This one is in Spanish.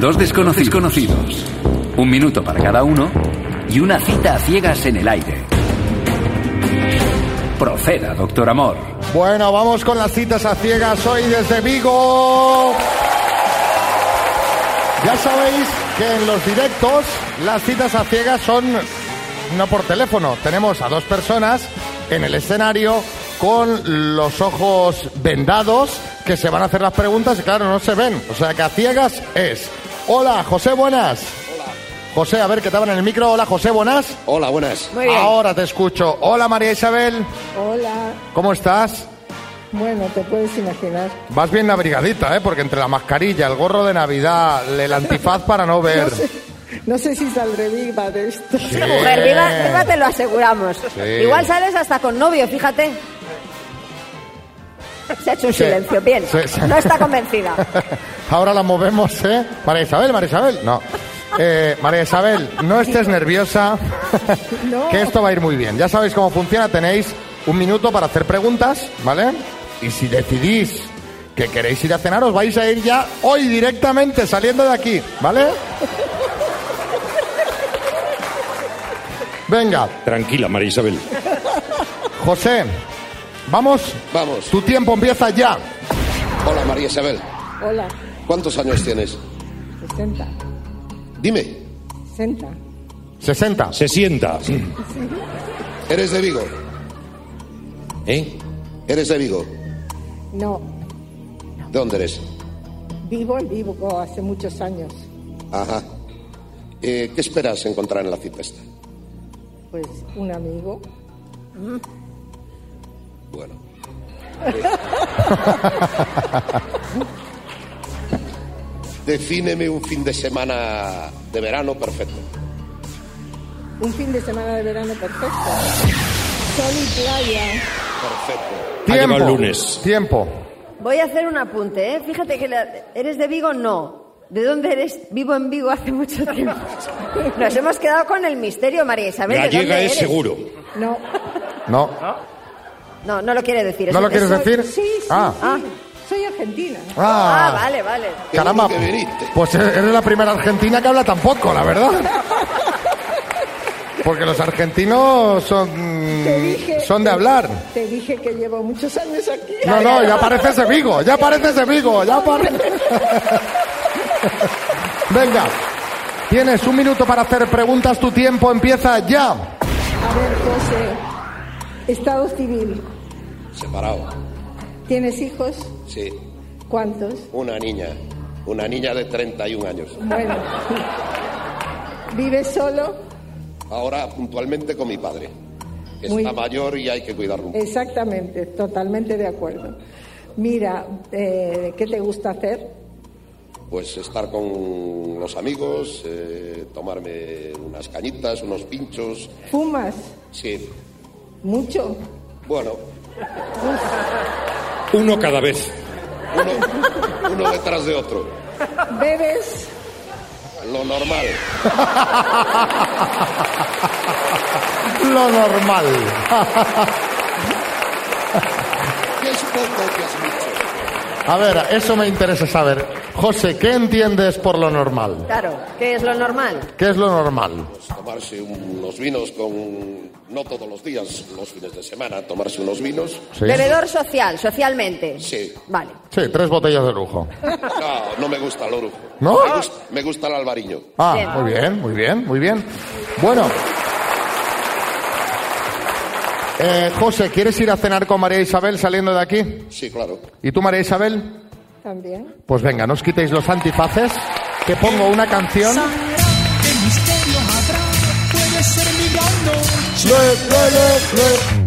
dos desconocidos. 1 minuto para cada uno y una cita a ciegas en el aire. Proceda, doctor Amor. Bueno, vamos con las citas a ciegas hoy desde Vigo. Ya sabéis que en los directos las citas a ciegas son no por teléfono. Tenemos a 2 personas en el escenario con los ojos vendados que se van a hacer las preguntas y claro, no se ven. O sea que a ciegas es. Hola, José, buenas. Hola. José, a ver, que estaban en el micro. Hola, José, buenas. Hola, buenas. Muy bien. Ahora te escucho. Hola, María Isabel. Hola. ¿Cómo estás? Bueno, te puedes imaginar. Vas bien abrigadita, ¿eh? Porque entre la mascarilla, el gorro de Navidad, el antifaz para no ver... No sé si saldré viva de esto. Sí. Mujer, viva te lo aseguramos. Sí. Igual sales hasta con novio, fíjate. Se ha hecho un silencio, bien. Sí. No está convencida. Ahora la movemos, ¿eh? María Isabel. No. María Isabel, no estés nerviosa. No. Que esto va a ir muy bien. Ya sabéis cómo funciona. Tenéis 1 minuto para hacer preguntas, ¿vale? Y si decidís que queréis ir a cenar, os vais a ir ya hoy directamente saliendo de aquí, ¿vale? Venga. Tranquila, María Isabel. José, ¿vamos? Vamos. Tu tiempo empieza ya. Hola, María Isabel. Hola. ¿Cuántos años tienes? 60. Dime. 60. 60. Se sienta. ¿Eres de Vigo? ¿Eh? ¿Eres de Vigo? No. ¿De dónde eres? Vivo en Vigo hace muchos años. Ajá. ¿Qué esperas encontrar en la cita esta? Pues un amigo. Bueno. Defíneme un fin de semana de verano perfecto. Un fin de semana de verano perfecto. Sol y playa. Perfecto. Tiempo. Ha llegado el lunes. Tiempo. Voy a hacer un apunte, ¿eh? Fíjate que ¿eres de Vigo? No. ¿De dónde eres? Vivo en Vigo hace mucho tiempo. Nos hemos quedado con el misterio, María Isabel. ¿De Gallega dónde es eres? seguro. No. No. No lo quiere decir. ¿No lo quieres decir? Sí. Ah. Soy argentina. Vale. Caramba, Qué bueno que viniste. pues eres la primera argentina que habla tan poco, la verdad. Porque los argentinos son de hablar. Te dije que llevo muchos años aquí. No, ya pareces de Vigo, Venga, tienes 1 minuto para hacer preguntas, tu tiempo empieza ya. A ver, José. Estado civil. Separado. ¿Tienes hijos? Sí. ¿Cuántos? Una niña de 31 años. Bueno. ¿Vives solo? Ahora puntualmente con mi padre. Que Muy está bien. mayor y hay que cuidarlo. Exactamente, totalmente de acuerdo. Mira, ¿qué te gusta hacer? Pues estar con los amigos, tomarme unas cañitas, unos pinchos. ¿Fumas? Sí. ¿Mucho? Bueno, Uno cada vez. uno detrás de otro. ¿Bebes? Lo normal. Lo normal. ¿Qué es poco, qué es mucho? A ver, eso me interesa saber. José, ¿qué entiendes por lo normal? Claro, ¿qué es lo normal? ¿Qué es lo normal? Pues tomarse unos vinos no todos los días, los fines de semana, tomarse unos vinos. ¿Sí? Bebedor socialmente. Sí. Vale. Sí, 3 botellas de lujo. No me gusta el orujo. ¿No? Me gusta el albariño. Ah, Bien. muy bien. Bueno. José, ¿quieres ir a cenar con María Isabel saliendo de aquí? Sí, claro. ¿Y tú, María Isabel? También. Pues venga, no os quitéis los antifaces, que pongo una canción. ¿Qué misterio habrá? Puede ser mi gran noche. Le.